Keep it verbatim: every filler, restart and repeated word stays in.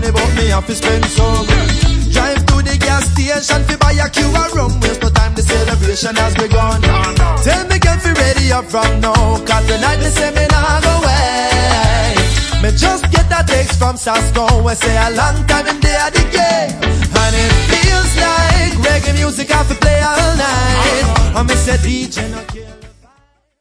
money, but me have to spend some. Drive to the gas station fi buy a cue of rum. Waste no time, the celebration has begun. Tell me girl fi ready up from now, cause tonight me say me nah go away. Me just get that text from Sasko, we say a long time in there the game. And it feels like reggae music have to play all night. And me say D J no care.